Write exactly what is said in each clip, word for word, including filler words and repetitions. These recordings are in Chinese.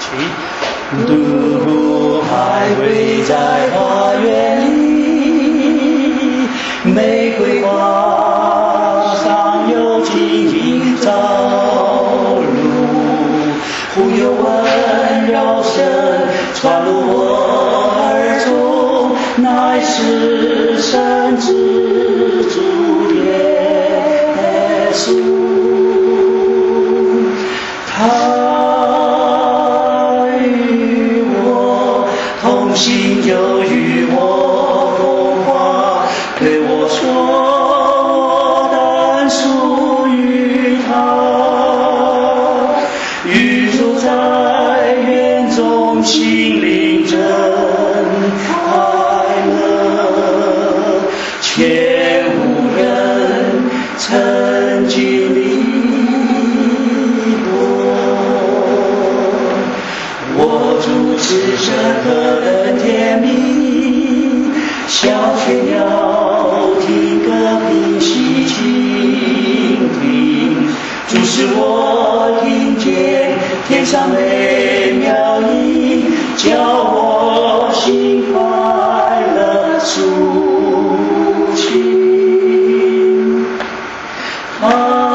独步徘徊在花园里，玫瑰花上有晶莹照露，忽有温柔声传入我耳中，乃是神之主耶稣。他与我同行，就与我同话，对我说我单属于他，与主在园中心灵真快乐，全无人曾经历我主持神何等甜蜜，小雀鸟听歌屏息倾听，主使我听见天上美妙音，叫我心快乐抒情。他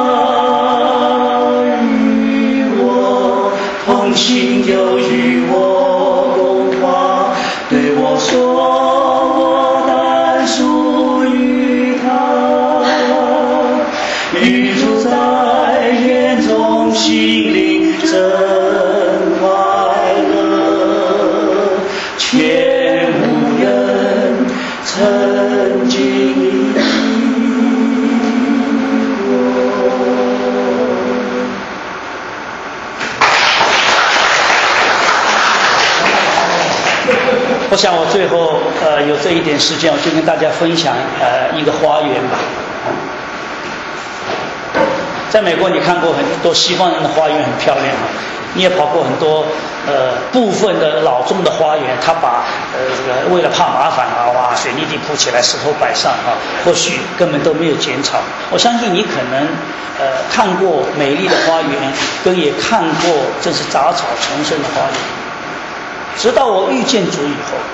与我同行，就与我共话，对我说我单属于他，与主在园中心灵真快乐，全无人曾经历过。我想我最后呃有这一点时间，我就跟大家分享呃一个花园吧。在美国你看过很多西方人的花园很漂亮啊，你也跑过很多呃部分的老中的花园，他把呃这个为了怕麻烦啊，哇水泥地铺起来，石头摆上啊，或许根本都没有剪草。我相信你可能呃看过美丽的花园，跟也看过真是杂草丛生的花园。直到我遇见主以后，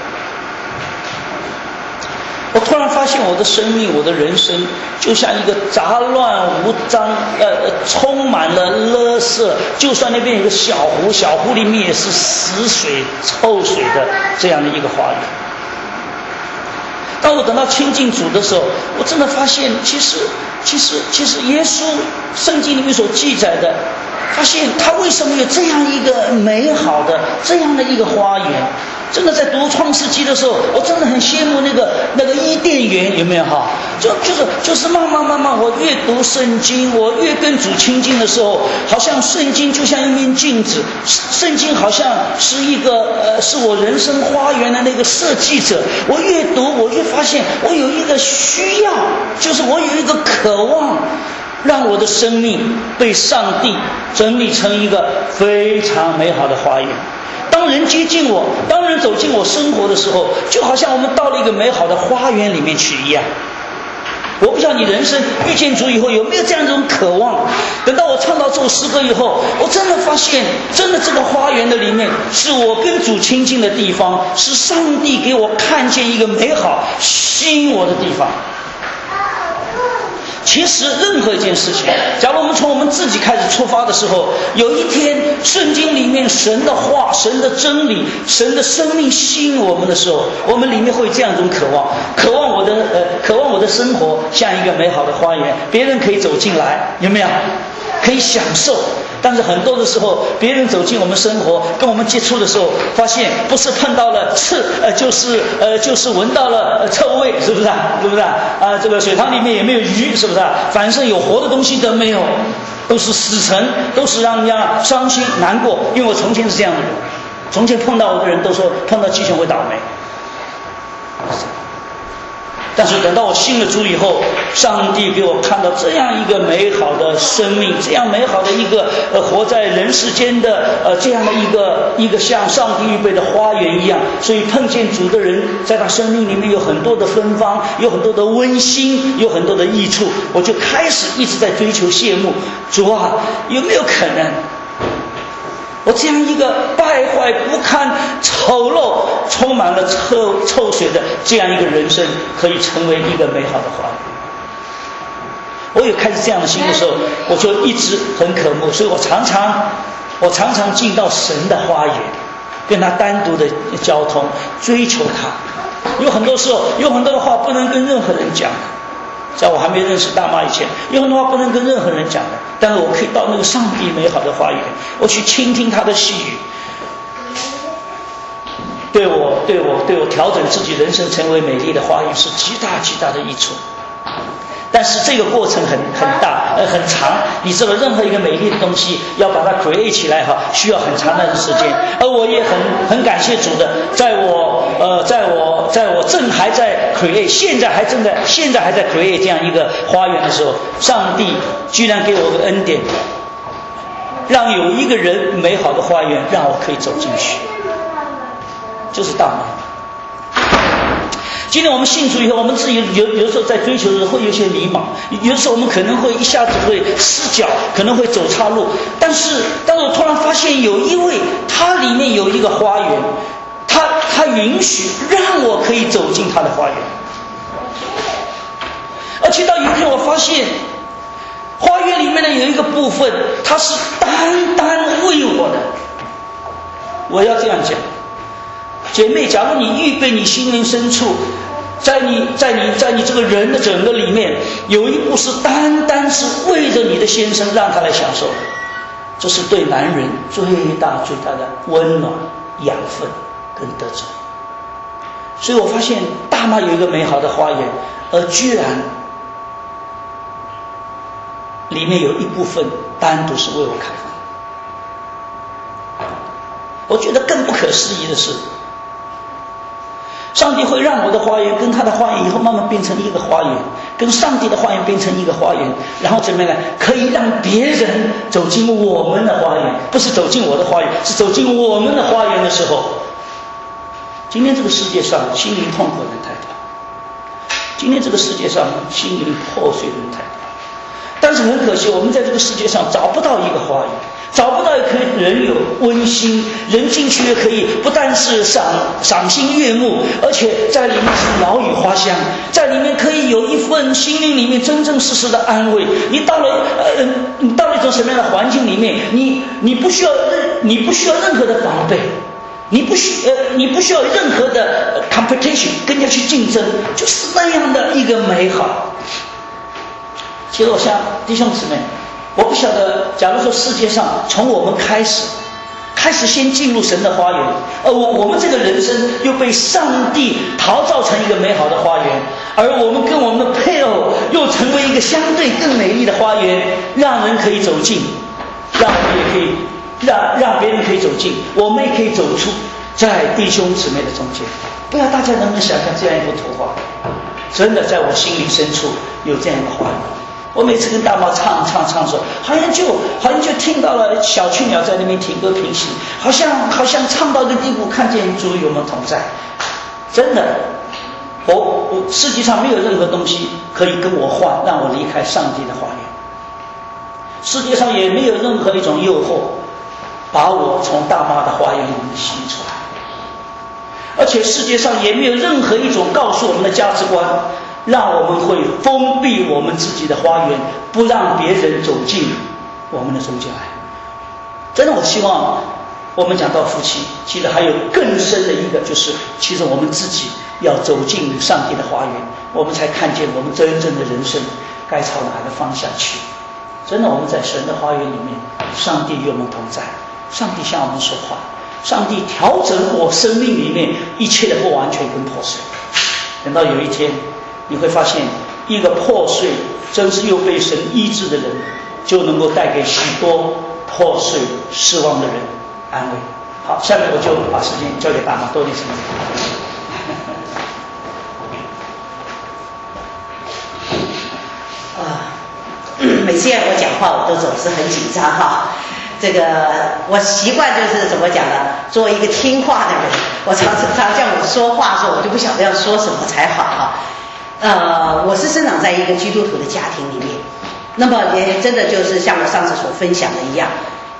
我突然发现我的生命，我的人生就像一个杂乱无章呃充满了垃圾，就算那边有个小湖，小湖里面也是死水臭水的这样的一个花园。当我等到亲近主的时候，我真的发现其实其实其实耶稣圣经里面所记载的，发现他为什么有这样一个美好的这样的一个花园。真的在读创世纪的时候，我真的很羡慕那个那个伊甸园，有没有哈？就就是就是慢慢慢慢，我越读圣经，我越跟主亲近的时候，好像圣经就像一面镜子，圣经好像是一个呃是我人生花园的那个设计者。我越读，我越发现我有一个需要，就是我有一个渴望，让我的生命被上帝整理成一个非常美好的花园。当人接近我，当人走进我生活的时候，就好像我们到了一个美好的花园里面去一样。我不知道你人生遇见主以后有没有这样一种渴望。等到我唱到这首诗歌以后，我真的发现，真的这个花园的里面是我跟主亲近的地方，是上帝给我看见一个美好吸引我的地方。其实任何一件事情，假如我们从我们自己开始出发的时候，有一天圣经里面神的话、神的真理、神的生命吸引我们的时候，我们里面会有这样一种渴望，渴望我的呃，渴望我的生活像一个美好的花园，别人可以走进来，有没有？可以享受。但是很多的时候，别人走进我们生活，跟我们接触的时候，发现不是碰到了刺，呃，就是呃，就是闻到了、呃、臭味，是不是啊？是不是啊？啊，这个水塘里面也没有鱼，是不是啊？反正有活的东西都没有，都是死沉，都是让人家伤心难过。因为我从前是这样的人，从前碰到我的人都说碰到鸡熊会倒霉。但是等到我信了主以后，上帝给我看到这样一个美好的生命，这样美好的一个呃活在人世间的呃这样的一个一个像上帝预备的花园一样，所以碰见主的人，在他生命里面有很多的芬芳，有很多的温馨，有很多的益处，我就开始一直在追求羡慕主啊，有没有可能我这样一个败坏不堪、丑陋、充满了臭臭水的这样一个人生，可以成为一个美好的花园。我有开始这样的心的时候，我就一直很渴慕，所以我常常我常常进到神的花园，跟他单独的交通，追求他。有很多时候，有很多的话不能跟任何人讲，在我还没认识大妈以前，有很多话不能跟任何人讲的，但是我可以到那个上帝美好的花园，我去倾听他的细语，对我对我对我调整自己人生成为美丽的花园是极大极大的益处。但是这个过程很很大呃很长，你知道任何一个美丽的东西要把它 create 起来哈，需要很长的时间。而我也很很感谢主的，在我呃在我在我正还在 create， 现在还正在现在还在 create 这样一个花园的时候，上帝居然给我个恩典，让有一个人美好的花园让我可以走进去，就是大妈。今天我们信主以后，我们自己有有的时候在追求的时候会有些迷茫，有的时候我们可能会一下子会失脚，可能会走岔路。但是，但是我突然发现有一位，他里面有一个花园，他他允许让我可以走进他的花园。而且到有一天我发现，花园里面呢有一个部分，它是单单为我的。我要这样讲。姐妹，假如你预备你心灵深处，在你在你在你这个人的整个里面，有一步是单单是为着你的先生让他来享受的，这是对男人最大最大的温暖、养分跟得着。所以我发现大妈有一个美好的花园，而居然里面有一部分单独是为我开放。我觉得更不可思议的是，上帝会让我的花园跟他的花园以后慢慢变成一个花园，跟上帝的花园变成一个花园，然后怎么样呢？可以让别人走进我们的花园，不是走进我的花园，是走进我们的花园的时候。今天这个世界上心灵痛苦的人太多，今天这个世界上心灵破碎的人太多，但是很可惜，我们在这个世界上找不到一个花园，找不到一颗人有温馨，人进去也可以不但是赏赏心悦目，而且在里面是鸟语花香，在里面可以有一份心灵里面真正实实的安慰。你到了呃，你到了一种什么样的环境里面，你你不需要任你不需要任何的防备，你不需呃你不需要任何的 competition 跟人家去竞争，就是那样的一个美好。其实我想弟兄姊妹，我不晓得，假如说世界上从我们开始开始先进入神的花园，而我我们这个人生又被上帝陶造成一个美好的花园，而我们跟我们的配偶又成为一个相对更美丽的花园，让人可以走进，让我们也可以让让别人可以走进，我们也可以走出在弟兄姊妹的中间。不知道大家能不能想象这样一幅图画？真的在我心灵深处有这样一个花园。我每次跟大妈唱唱唱的时候，好像就好像就听到了小雀鸟在那边停歌平息，好像好像唱到一个地步，看见主与我们同在。真的，我我世界上没有任何东西可以跟我换，让我离开上帝的花园。世界上也没有任何一种诱惑，把我从大妈的花园里面吸出来。而且世界上也没有任何一种告诉我们的价值观，让我们会封闭我们自己的花园，不让别人走进我们的中间来。真的，我希望我们讲到夫妻，其实还有更深的一个，就是其实我们自己要走进上帝的花园，我们才看见我们真正的人生该朝哪个方向去。真的，我们在神的花园里面，上帝与我们同在，上帝向我们说话，上帝调整我生命里面一切的不完全跟破碎。等到有一天你会发现，一个破碎真是又被神医治的人，就能够带给许多破碎失望的人安慰。好，下面我就把时间交给大妈，多点时间。 啊，每次要我讲话，我都总是很紧张哈。这个我习惯就是怎么讲呢？做一个听话的人。我常常叫我说话的时候，我就不晓得要说什么才好哈。呃，我是生长在一个基督徒的家庭里面，那么也真的就是像我上次所分享的一样，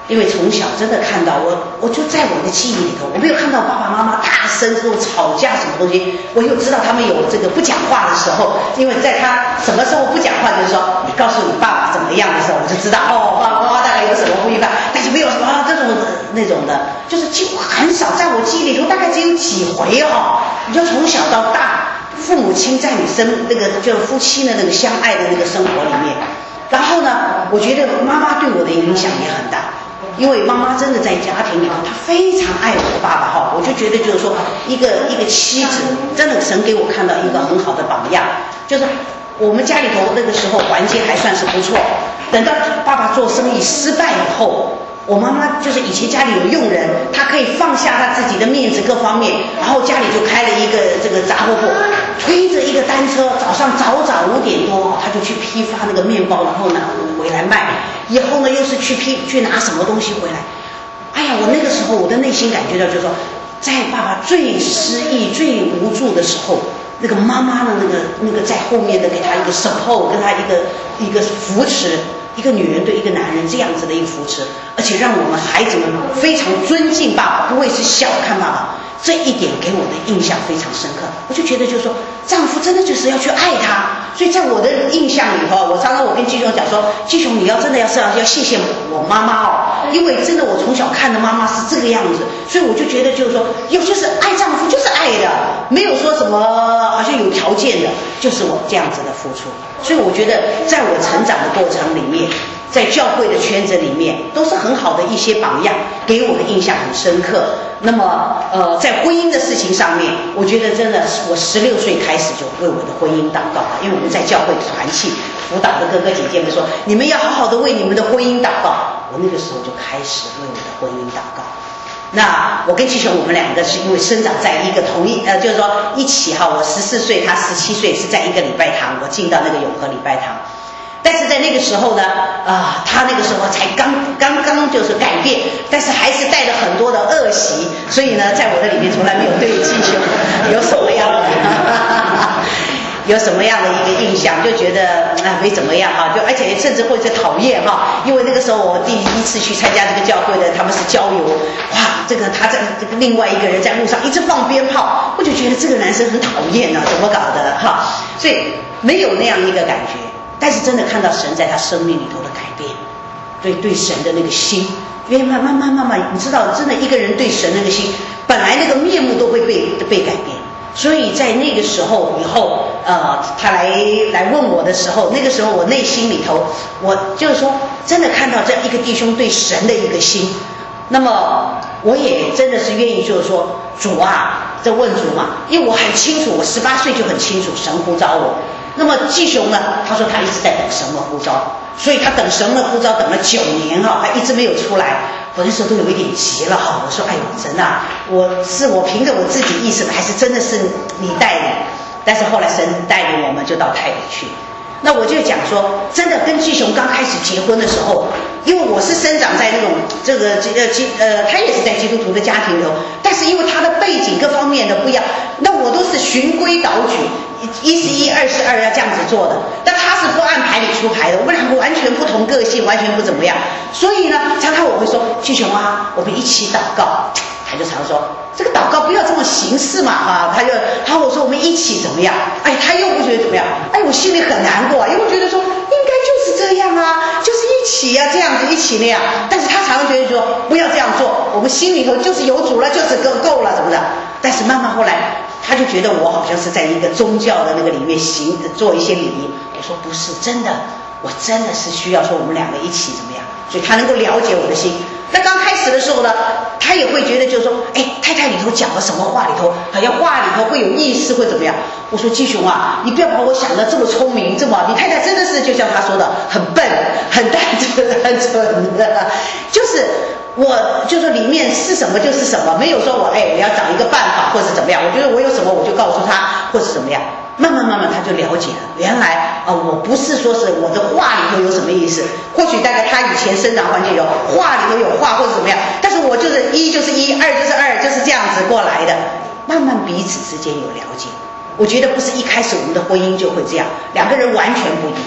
因为从小真的看到我，我就在我的记忆里头，我没有看到爸爸妈妈大声这种吵架什么东西，我又知道他们有这个不讲话的时候，因为在他什么时候不讲话，就是说你告诉你爸爸怎么样的时候，我就知道哦，爸爸妈妈大概有什么不愉快，但是没有什么啊这种那种的，就是几乎很少，在我记忆里头大概只有几回哦，你就从小到大，父母亲在你生那个就是夫妻的那个相爱的那个生活里面，然后呢，我觉得妈妈对我的影响也很大。因为妈妈真的在家庭里头，她非常爱我的爸爸哈，我就觉得就是说，一个一个妻子，真的神给我看到一个很好的榜样，就是我们家里头那个时候环境还算是不错，等到爸爸做生意失败以后，我妈妈就是以前家里有佣人，她可以放下她自己的面子各方面，然后家里就开了一个这个杂货铺，推着一个单车，早上早早五点多，她就去批发那个面包，然后呢回来卖。以后呢，又是去批去拿什么东西回来？哎呀，我那个时候我的内心感觉到，就是说，在爸爸最失意、最无助的时候，那个妈妈的那个那个在后面的给他一个 support， 跟他一个一个扶持，一个女人对一个男人这样子的一个扶持，而且让我们孩子们非常尊敬爸爸，不会是小看爸爸。这一点给我的印象非常深刻，我就觉得就是说，丈夫真的就是要去爱她。所以在我的印象里头，我常常我跟季雄讲说，季雄你要真的要是要要谢谢我妈妈哦，因为真的我从小看的妈妈是这个样子，所以我就觉得就是说，有就是爱丈夫就是爱的，没有说什么好像有条件的，就是我这样子的付出。所以我觉得在我成长的过程里面，在教会的圈子里面都是很好的一些榜样，给我的印象很深刻。那么呃，在婚姻的事情上面，我觉得真的我十六岁开始就为我的婚姻祷告了，因为我们在教会团契辅导的哥哥姐姐们说，你们要好好的为你们的婚姻祷告。我那个时候就开始为我的婚姻祷告。那我跟季雄我们两个是因为生长在一个同一呃，就是说一起哈，我十四岁，他十七岁，是在一个礼拜堂，我进到那个永和礼拜堂。但是在那个时候呢，啊、呃，他那个时候才刚刚刚就是改变，但是还是带了很多的恶习，所以呢，在我的里面从来没有对季雄有什么样的有什么样的一个印象，就觉得啊没怎么样哈，就而且甚至会是讨厌哈，因为那个时候我第一次去参加这个教会的，他们是郊游，哇，这个他在这个另外一个人在路上一直放鞭炮，我就觉得这个男生很讨厌啊，怎么搞的哈，所以没有那样一个感觉。但是真的看到神在他生命里头的改变，对对神的那个心，因为慢慢慢慢慢，你知道，真的一个人对神的那个心，本来那个面目都会被被改变。所以在那个时候以后，呃，他来来问我的时候，那个时候我内心里头，我就是说，真的看到这一个弟兄对神的一个心，那么我也真的是愿意，就是说，主啊，这问主嘛，因为我很清楚，我十八岁就很清楚神呼召我。那么季雄呢，他说他一直在等神的呼召，所以他等神的呼召等了九年哈，他一直没有出来。我那时候都有一点急了哈，我说哎呦神啊，我是我凭着我自己意识的，还是真的是你带领？但是后来神带领我们就到台北去。那我就讲说，真的跟季雄刚开始结婚的时候，因为我是生长在那种这个呃基呃，他也是在基督徒的家庭里头，但是因为他的背景各方面的不一样，那我都是循规蹈矩，一是一，二是二，要这样子做的。但他是不按牌理出牌的，我们两个完全不同个性，完全不怎么样。所以呢，常常我会说，季雄啊，我们一起祷告。他就常说这个祷告不要这么形式嘛哈，他就他我说我们一起怎么样？哎，他又不觉得怎么样？哎，我心里很难过，因为我觉得说应该就是这样啊，就是一起呀、啊，这样子一起那样。但是他常常觉得说不要这样做，我们心里头就是有主了，就是够够了什么的。但是慢慢后来他就觉得我好像是在一个宗教的那个里面行做一些礼仪。我说不是，真的，我真的是需要说我们两个一起怎么样，所以他能够了解我的心。那刚开始的时候呢，他也会觉得就是说，哎，太太里头讲了什么话里头，好像话里头会有意思，会怎么样？我说季雄啊，你不要把我想的这么聪明，这么，你太太真的是就像他说的，很笨，很单纯，很蠢的，就是我就说里面是什么就是什么，没有说我哎我要找一个办法或者怎么样，我觉得我有什么我就告诉他，或者怎么样。慢慢慢慢他就了解了，原来啊、呃，我不是说是我的话里头有什么意思，或许大概他以前生长环境有话里头有话或者怎么样，但是我就是一就是一，二就是二，就是这样子过来的，慢慢彼此之间有了解。我觉得不是一开始我们的婚姻就会这样，两个人完全不一样。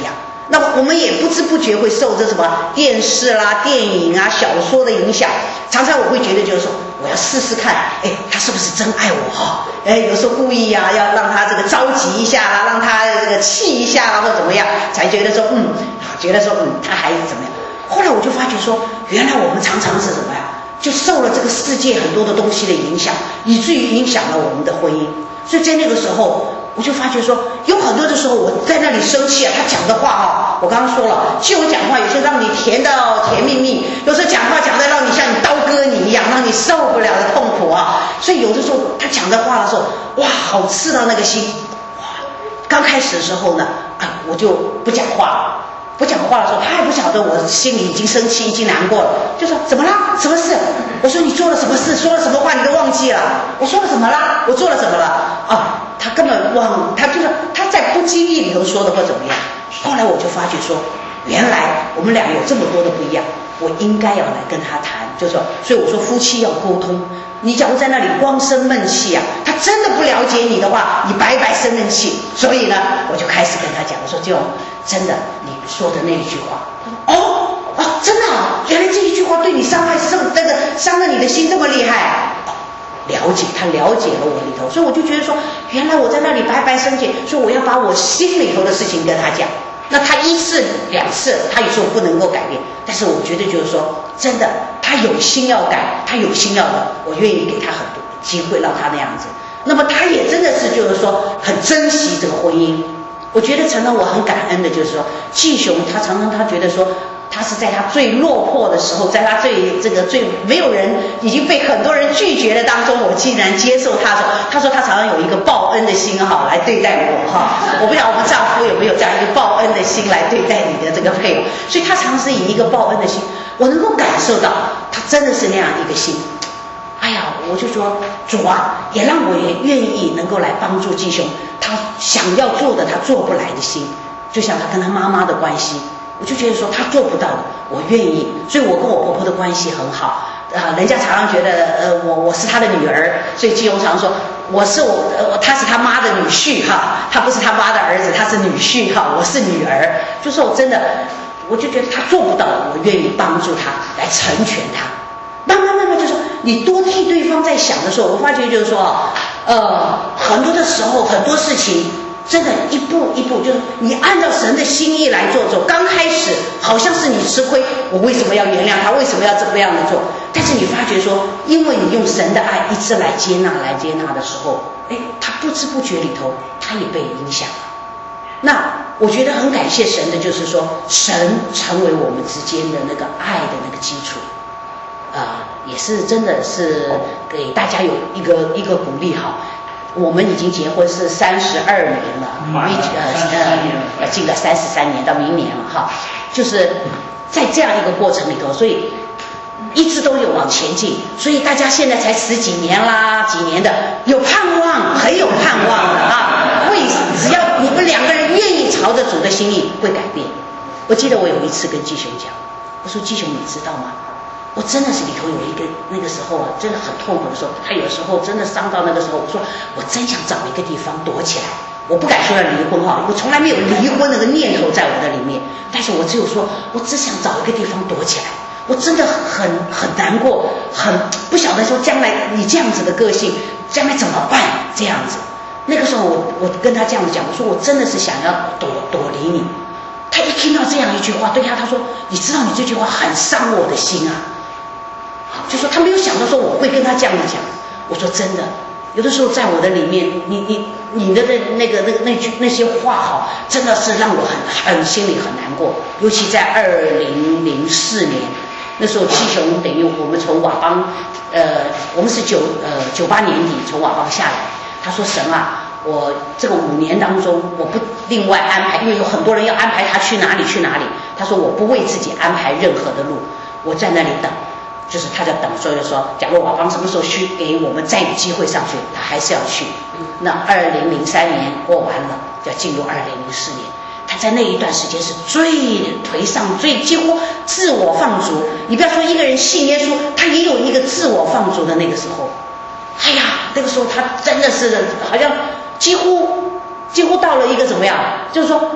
那么我们也不知不觉会受这什么电视啦、电影啊、小说的影响，常常我会觉得就是说，我要试试看，哎，他是不是真爱我哈？哎，有时候故意呀、啊，要让他这个着急一下啦，让他这个气一下啦，或怎么样，才觉得说，嗯，觉得说，嗯，他还怎么样？后来我就发觉说，原来我们常常是什么呀？就受了这个世界很多的东西的影响，以至于影响了我们的婚姻。所以在那个时候，我就发觉说，有很多的时候我在那里生气啊，他讲的话啊，我刚刚说了，就有讲话有些让你甜到甜蜜蜜，有时候讲话讲的让你像你刀割你一样，让你受不了的痛苦啊。所以有的时候他讲的话的时候，哇，好刺到那个心。哇，刚开始的时候呢，啊，我就不讲话了。不讲话的时候，他还不晓得我心里已经生气，已经难过了，就说怎么啦？什么事？我说你做了什么事？说了什么话你都忘记了？我说了什么啦？我做了什么了？啊，他根本忘，他就是他在不经意里头说的或怎么样。后来我就发觉说，原来我们俩有这么多的不一样，我应该要来跟他谈，就是说，所以我说夫妻要沟通。你假如在那里光生闷气啊，他真的不了解你的话，你白白生闷气。所以呢，我就开始跟他讲，我说就真的你说的那一句话，哦哦，真的啊，原来这一句话对你伤害这这个伤了你的心这么厉害。了解，他了解了我里头，所以我就觉得说，原来我在那里白白生气，所以我要把我心里头的事情跟他讲。那他一次两次，他有时候不能够改变，但是我觉得就是说，真的，他有心要改，他有心要的，我愿意给他很多机会让他那样子。那么他也真的是就是说很珍惜这个婚姻。我觉得常常我很感恩的就是说，季雄他常常他觉得说，他是在他最落魄的时候，在他最这个最没有人已经被很多人拒绝的当中，我竟然接受他说，他说他常常有一个报恩的心哈来对待我哈。我不知道我们丈夫有没有这样一个报恩的心来对待你的这个配偶，所以他常常是以一个报恩的心，我能够感受到他真的是那样一个心。哎呀，我就说主啊，也让我也愿意能够来帮助季雄，他想要做的他做不来的心，就像他跟他妈妈的关系，我就觉得说他做不到的，我愿意，所以我跟我婆婆的关系很好啊、呃，人家常常觉得呃我我是他的女儿，所以季雄常说我是我呃他是他妈的女婿哈，他不是他妈的儿子，他是女婿哈，我是女儿，就是我真的我就觉得他做不到，我愿意帮助他来成全他。慢慢慢慢就说，你多替对方在想的时候，我发觉就是说，呃，很多的时候很多事情真的一步一步，就是你按照神的心意来做做。刚开始好像是你吃亏，我为什么要原谅他？为什么要这么样的做？但是你发觉说，因为你用神的爱一直来接纳来接纳的时候，哎，他不知不觉里头他也被影响了。那我觉得很感谢神的就是说，神成为我们之间的那个爱的那个基础。呃，也是真的是给大家有一个一个鼓励哈。我们已经结婚是三十二年了，一呃呃进了三十三年到明年了哈。就是在这样一个过程里头，所以一直都有往前进，所以大家现在才十几年啦，几年的有盼望，很有盼望的啊。会只要你们两个人愿意朝着主的心意，会改变。我记得我有一次跟季雄讲，我说季雄你知道吗？我真的是里头有一个那个时候啊，真的很痛苦的时候，他有时候真的伤到那个时候，我说我真想找一个地方躲起来，我不敢说要离婚哈，我从来没有离婚那个念头在我的里面，但是我只有说我只想找一个地方躲起来，我真的很很难过，很不晓得说将来你这样子的个性将来怎么办这样子。那个时候我我跟他这样子讲，我说我真的是想要躲躲离你。他一听到这样一句话，对他他说你知道你这句话很伤我的心啊，就说他没有想到说我会跟他这样讲。我说真的，有的时候在我的里面，你你你的那那个那个那句那些话哈，真的是让我很很心里很难过。尤其在二零零四年那时候，季雄等于我们从瓦邦，呃，我们是九呃九八年底从瓦邦下来。他说神啊，我这个五年当中，我不另外安排，因为有很多人要安排他去哪里去哪里。他说我不为自己安排任何的路，我在那里等。就是他在等，所以说，假如瓦邦什么时候去给我们再有机会上去，他还是要去。那二零零三年过完了，要进入二零零四年，他在那一段时间是最颓丧、最几乎自我放逐。你不要说一个人信耶稣，他也有一个自我放逐的那个时候。哎呀，那个时候他真的是好像几乎几乎到了一个怎么样？就是说，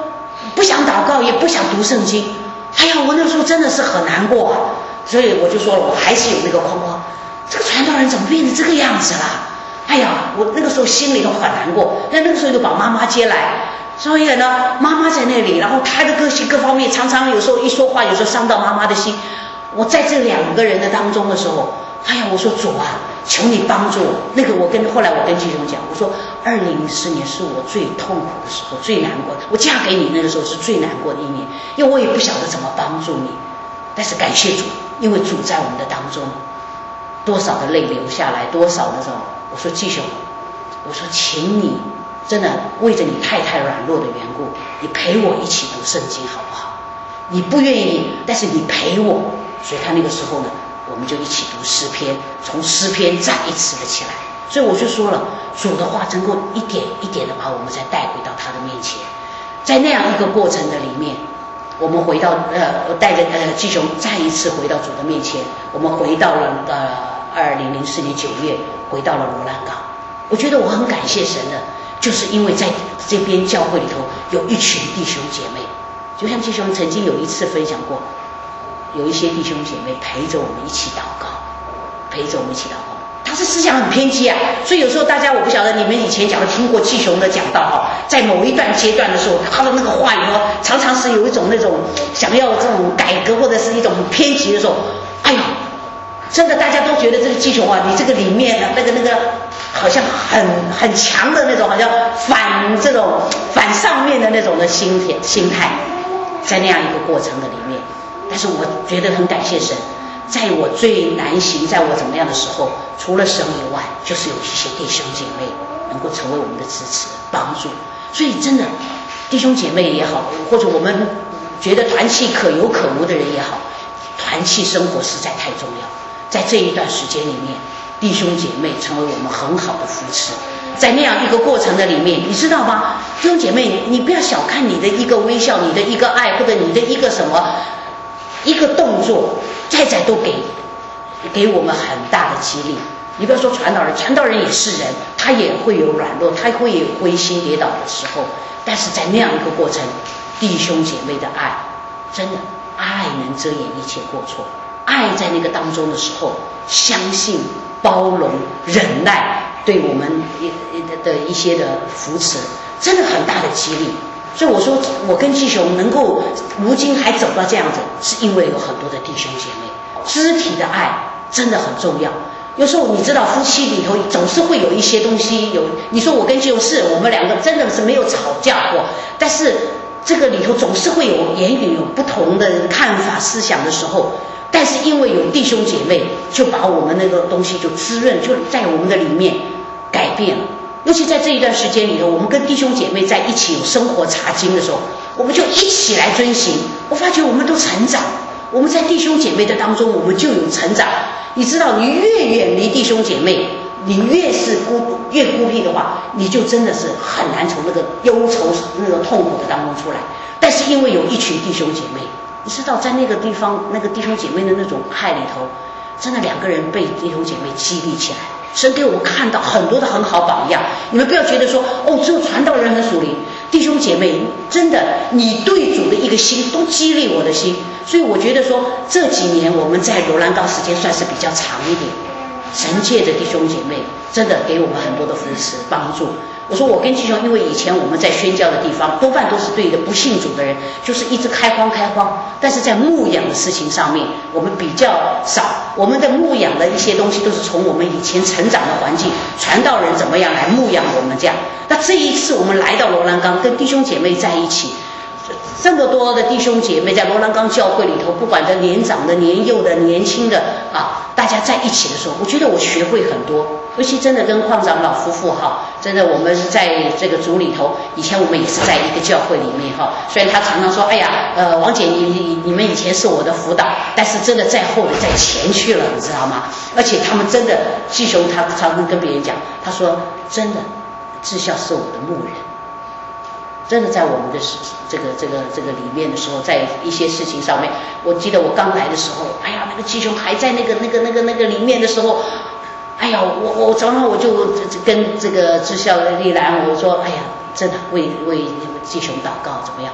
不想祷告，也不想读圣经。哎呀，我那个时候真的是很难过啊，所以我就说了，我还是有那个框框，这个传道人怎么变成这个样子了？哎呀，我那个时候心里头很难过。那那个时候就把妈妈接来，所以呢，妈妈在那里，然后她的个性各方面，常常有时候一说话，有时候伤到妈妈的心。我在这两个人的当中的时候，哎呀，我说主啊，求你帮助我。那个我跟后来我跟弟兄讲，我说二零零四年是我最痛苦的时候，最难过的。我嫁给你那个时候是最难过的一年，因为我也不晓得怎么帮助你。但是感谢主，因为主在我们的当中，多少的泪流下来，多少的时候，我说弟兄，我说请你真的为着你太太软弱的缘故，你陪我一起读圣经好不好？你不愿意，但是你陪我。所以他那个时候呢，我们就一起读诗篇，从诗篇再一次的起来。所以我就说了，主的话能够一点一点的把我们再带回到他的面前。在那样一个过程的里面，我们回到呃，我带着呃季雄再一次回到主的面前，我们回到了呃二零零四年九月，回到了罗兰港。我觉得我很感谢神的，就是因为在这边教会里头有一群弟兄姐妹，就像季雄曾经有一次分享过，有一些弟兄姐妹陪着我们一起祷告，陪着我们一起祷告。他是思想很偏激啊，所以有时候大家我不晓得你们以前讲的听过季雄的讲道哈，在某一段阶段的时候，他的那个话语哦，常常是有一种那种想要这种改革或者是一种很偏激的时候，哎呦，真的大家都觉得这个季雄啊，你这个里面的那个那个好像很很强的那种，好像反这种反上面的那种的心心态，在那样一个过程的里面。但是我觉得很感谢神，在我最难行，在我怎么样的时候，除了神以外，就是有一些弟兄姐妹能够成为我们的支持帮助。所以真的弟兄姐妹也好，或者我们觉得团契可有可无的人也好，团契生活实在太重要。在这一段时间里面，弟兄姐妹成为我们很好的扶持。在那样一个过程的里面，你知道吗？弟兄姐妹，你不要小看你的一个微笑，你的一个爱，或者你的一个什么一个动作，再再都给给我们很大的激励。你不要说传道人，传道人也是人，他也会有软弱，他会有灰心跌倒的时候。但是在那样一个过程，弟兄姐妹的爱，真的爱能遮掩一切过错。爱在那个当中的时候，相信、包容、忍耐，对我们的一些的扶持，真的很大的激励。所以我说，我跟季雄能够如今还走到这样子，是因为有很多的弟兄姐妹，肢体的爱真的很重要。有时候你知道，夫妻里头总是会有一些东西，有你说我跟季雄是我们两个真的是没有吵架过，但是这个里头总是会有言语有不同的看法思想的时候。但是因为有弟兄姐妹，就把我们那个东西就滋润，就在我们的里面改变了。尤其在这一段时间里头，我们跟弟兄姐妹在一起有生活查经的时候，我们就一起来遵行。我发觉我们都成长，我们在弟兄姐妹的当中，我们就有成长。你知道，你越远离弟兄姐妹，你越是孤越孤僻的话，你就真的是很难从那个忧愁、那个痛苦的当中出来。但是因为有一群弟兄姐妹，你知道，在那个地方，那个弟兄姐妹的那种爱里头，真的两个人被弟兄姐妹激励起来。神给我们看到很多的很好榜样。你们不要觉得说，哦，只有传道人很属灵，弟兄姐妹，真的，你对主的一个心都激励我的心。所以我觉得说，这几年我们在罗兰高时间算是比较长一点。神借着弟兄姐妹，真的给我们很多的扶持帮助。我说我跟季雄，因为以前我们在宣教的地方，多半都是对着不信主的人，就是一直开荒开荒。但是在牧养的事情上面，我们比较少。我们的牧养的一些东西，都是从我们以前成长的环境，传道人怎么样来牧养我们这样。那这一次我们来到罗兰冈，跟弟兄姐妹在一起，这么多的弟兄姐妹在罗兰冈教会里头，不管的年长的、年幼的、年轻的啊，大家在一起的时候，我觉得我学会很多。尤其真的跟邝长老夫妇哈，真的我们在这个组里头，以前我们也是在一个教会里面哈。虽然他常常说，哎呀，呃，王姐你你你们以前是我的辅导，但是真的在后的在前去了，你知道吗？而且他们真的，季雄他常常跟别人讲，他说真的，志孝是我的牧人。真的在我们的这个这个这个里面的时候，在一些事情上面，我记得我刚来的时候，哎呀，那个季雄还在那个那个那个那个里面的时候。哎呀，我我早上我就跟这个志孝丽兰我说，哎呀，真的为为季雄祷告怎么样？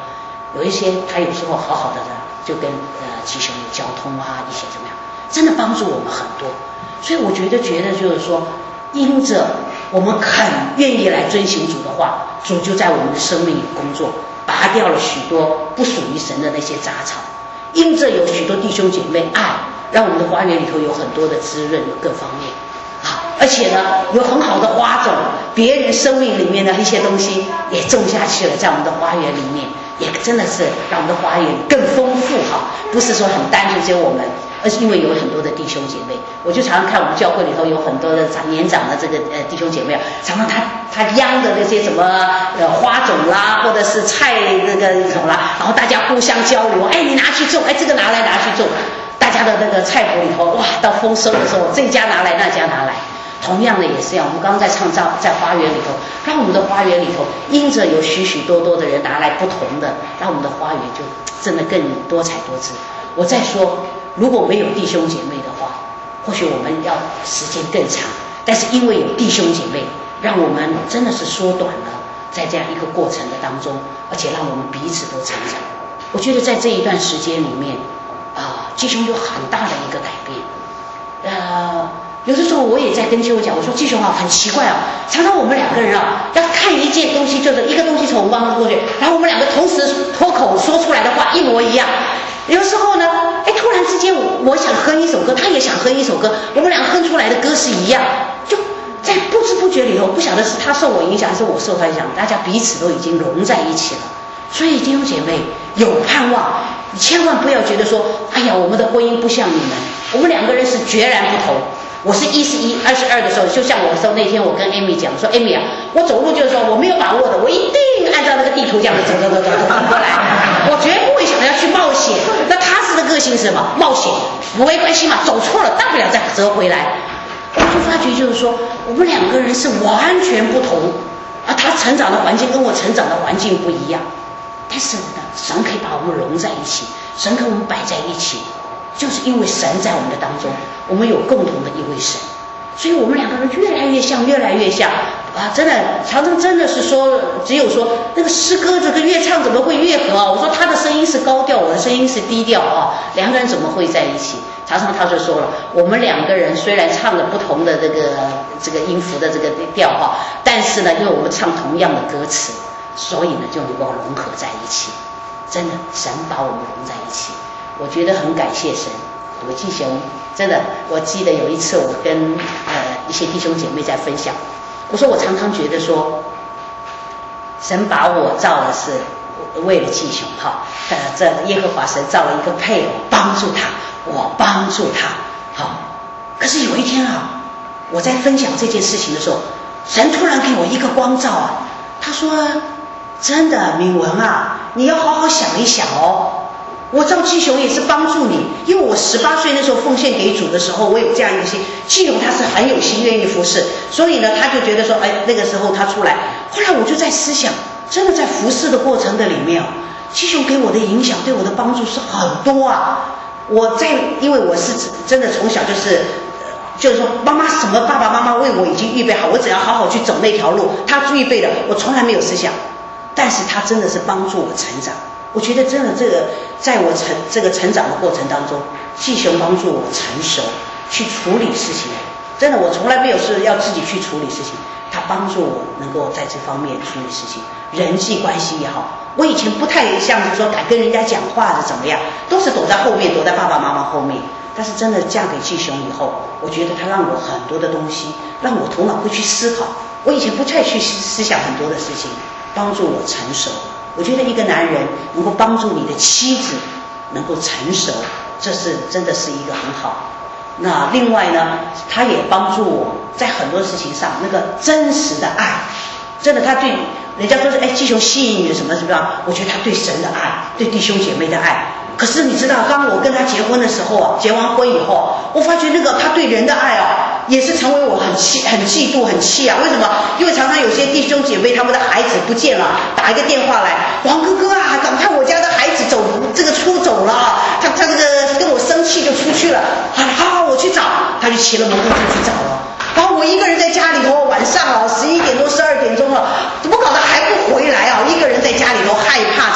有一些他有时候好好的呢，就跟呃吉雄有交通啊，一些怎么样，真的帮助我们很多。所以我觉得觉得就是说，因着我们肯愿意来遵行主的话，主就在我们的生命里工作，拔掉了许多不属于神的那些杂草。因着有许多弟兄姐妹爱，让我们的花园里头有很多的滋润，有各方面好，而且呢有很好的花种，别人生命里面的一些东西也种下去了，在我们的花园里面，也真的是让我们的花园更丰富哈，不是说很单纯只有我们，而是因为有很多的弟兄姐妹。我就常常看我们教会里头有很多的长年长的这个呃弟兄姐妹，常常他他秧的那些什么呃花种啦，或者是菜那个什么啦，然后大家互相交流，哎你拿去种，哎这个拿来拿去种，大家的那个菜谱里头哇，到丰收的时候这家拿来那家拿来。同样的也是一样，我们刚刚在创造在花园里头，让我们的花园里头因着有许许多多的人拿来不同的，让我们的花园就真的更多彩多姿。我再说，如果没有弟兄姐妹的话，或许我们要时间更长，但是因为有弟兄姐妹，让我们真的是缩短了在这样一个过程的当中，而且让我们彼此都成长。我觉得在这一段时间里面啊，弟兄有很大的一个改变。呃有的时候我也在跟弟兄讲，我说弟兄啊，很奇怪啊，常常我们两个人啊，要看一件东西，就是一个东西从我们帮过去，然后我们两个同时脱口说出来的话一模一样。有时候呢，哎，突然之间我想哼一首歌，他也想哼一首歌，我们两个哼出来的歌是一样，就在不知不觉里头，不晓得是他受我影响还是我受他影响，大家彼此都已经融在一起了。所以弟兄姐妹有盼望，你千万不要觉得说，哎呀，我们的婚姻不像你们，我们两个人是决然不同。我是一十一、二十二的时候，就像我说那天我跟 Amy 讲说 ，Amy 啊，我走路就是说我没有把握的，我一定按照那个地图这样子走走走走走过来，我绝不会想要去冒险。那他是的个性是什么？冒险，不没关系嘛，走错了大不了再折回来。我就发觉就是说，我们两个人是完全不同，啊，他成长的环境跟我成长的环境不一样，但是呢，神可以把我们融在一起，神跟我们摆在一起。就是因为神在我们的当中，我们有共同的一位神，所以我们两个人越来越像，越来越像啊！真的，常常真的是说，只有说那个诗歌这个乐唱怎么会越合啊？我说他的声音是高调，我的声音是低调啊，两个人怎么会在一起？常常他就说了，我们两个人虽然唱了不同的这个这个音符的这个调哈，但是呢，因为我们唱同样的歌词，所以呢就能够融合在一起。真的，神把我们融在一起。我觉得很感谢神，我继雄真的，我记得有一次我跟呃一些弟兄姐妹在分享，我说我常常觉得说，神把我造的是为了继雄哈，呃这耶和华神造了一个配偶帮助他，我帮助他，好，可是有一天啊，我在分享这件事情的时候，神突然给我一个光照啊，他说真的敏文啊，你要好好想一想哦。我造季雄也是帮助你，因为我十八岁那时候奉献给主的时候，我有这样一个心，季雄他是很有心愿意服侍，所以呢他就觉得说，哎，那个时候他出来，后来我就在思想，真的在服侍的过程的里面啊，季雄给我的影响对我的帮助是很多啊。我在因为我是真的从小就是就是说妈妈什么爸爸妈妈为我已经预备好，我只要好好去走那条路，他预备的我从来没有思想，但是他真的是帮助我成长。我觉得真的这个在我成这个成长的过程当中，季雄帮助我成熟去处理事情，真的我从来没有是要自己去处理事情，他帮助我能够在这方面处理事情，人际关系也好，我以前不太像是说敢跟人家讲话是怎么样，都是躲在后面，躲在爸爸妈妈后面，但是真的嫁给季雄以后，我觉得他让我很多的东西，让我头脑会去思考，我以前不太去思想很多的事情，帮助我成熟。我觉得一个男人能够帮助你的妻子能够成熟，这是真的是一个很好。那另外呢，他也帮助我在很多事情上那个真实的爱，真的他对人家说是哎季雄吸引你的什么什么，我觉得他对神的爱，对弟兄姐妹的爱。可是你知道，当我跟他结婚的时候啊，结完婚以后，我发觉那个他对人的爱啊，也是成为我很气、很嫉妒、很气啊。为什么？因为常常有些弟兄姐妹他们的孩子不见了，打一个电话来，王哥哥啊，赶快我家的孩子走，这个出走了，他他这个跟我生气就出去了，好好我去找，他就骑了摩托车去找了。然后我一个人在家里头，晚上啊十一点多、十二点钟了，怎么搞得还不回来啊？一个人在家里头害怕在那里。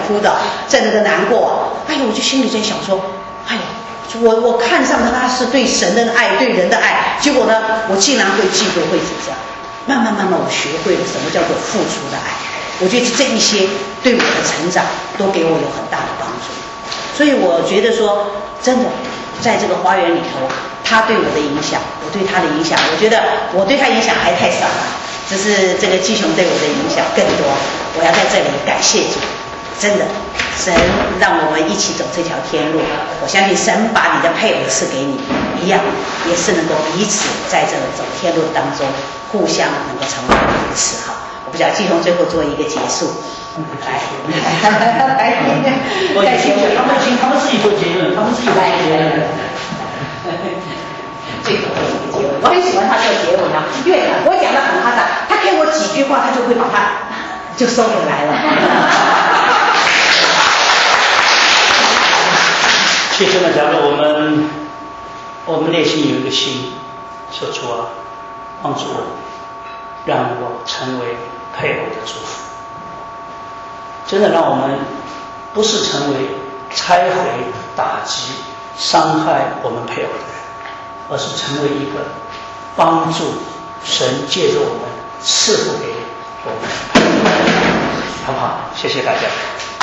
哭的，在那个难过。哎呦，我就心里在想说，哎呦，我我看上的他是对神的爱，对人的爱，结果呢，我竟然会嫉妒会指责。慢慢慢慢，我学会了什么叫做付出的爱。我觉得这一些对我的成长都给我有很大的帮助。所以我觉得说，真的，在这个花园里头，他对我的影响，我对他的影响，我觉得我对他影响还太少了，只是这个季雄对我的影响更多。我要在这里感谢主，真的，神让我们一起走这条天路。我相信神把你的配偶赐给你，一样也是能够彼此在这走天路当中，互相能够成为彼此哈。我不知道季雄最后做一个结束。来，来， 我也听他们听他们自己做结论，他们自己做结论。 最后做一个结论，我很喜欢他做结论啊，因为我讲的很夸张，他给我几句话，他就会把它就收回来了。 其实呢，假如我们我们内心有一个心，说主啊，帮助我，让我成为配偶的祝福。真的让我们不是成为拆毁、打击、伤害我们配偶的人，而是成为一个帮助神借着我们赐福给我们，好不好？谢谢大家。